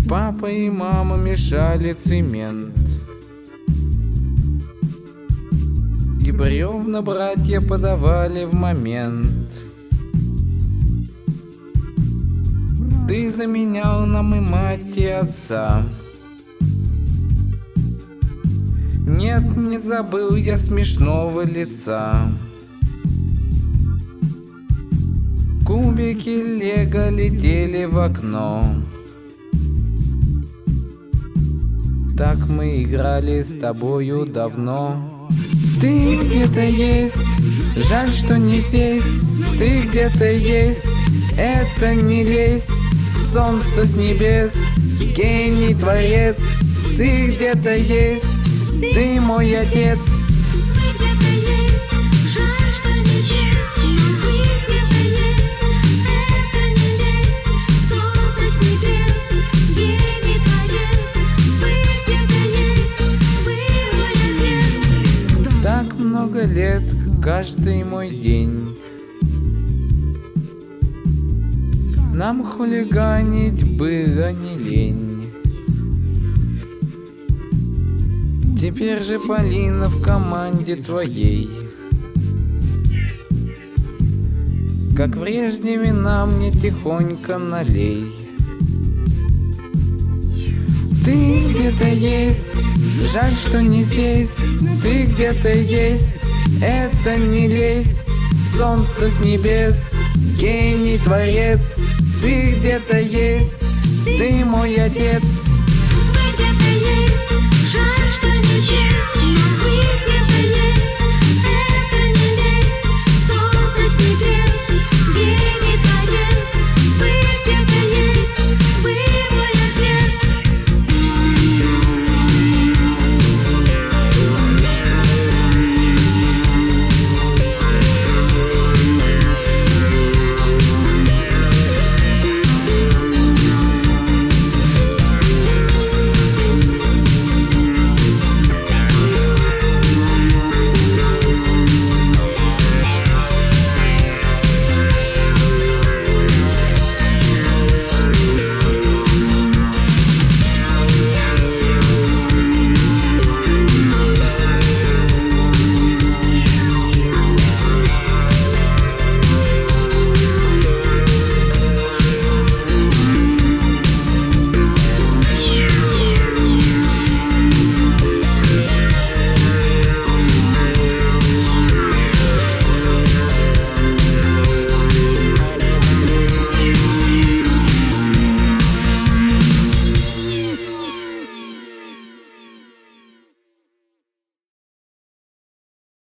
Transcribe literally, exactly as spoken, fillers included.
Папа и мама мешали цемент, и бревна братья подавали в момент. Ты заменял нам и мать, и отца. Нет, не забыл я смешного лица. Кубики лего летели в окно. Так мы играли с тобою давно. Ты где-то есть, жаль, что не здесь. Ты где-то есть, это не лезь. Солнце с небес, гений, творец. Ты где-то есть, ты мой отец. Так много лет, каждый мой день нам хулиганить было не лень. Теперь же Полина в команде твоей. Как прежде вина мне тихонько налей. Ты где-то есть, жаль, что не здесь. Ты где-то есть, это не лезь. Солнце с небес, гений, творец. Ты где-то есть, ты мой отец. Вы где-то есть, жаль, что